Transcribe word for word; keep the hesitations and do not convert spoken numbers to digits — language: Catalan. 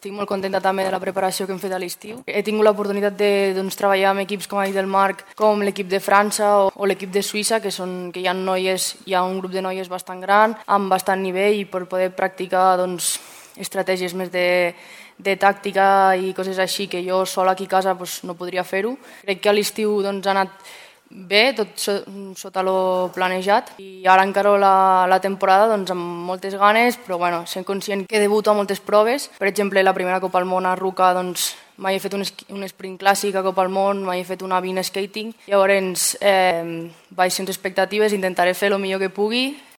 Estic molt contenta també de la preparació que hem fet a l'estiu. He tingut l'oportunitat de doncs, treballar amb equips, com ha dit el Marc, com l'equip de França o, o l'equip de Suïssa, que, són, que hi ha noies, hi ha un grup de noies bastant gran, amb bastant nivell, i per poder practicar doncs, estratègies més de, de tàctica i coses així que jo sola aquí a casa doncs, no podria fer-ho. Crec que a l'estiu doncs, ha anat bé, tot sota lo planejat, i ara encara la, la temporada doncs, amb moltes ganes, però bueno, sent conscient que debuto a moltes proves. Per exemple, la primera Copa del Món a Ruca doncs, mai he fet un, un sprint clàssic a Copa del Món, mai he fet una vint skating. Llavors, eh, vaig sense expectatives, intentaré fer el millor que pugui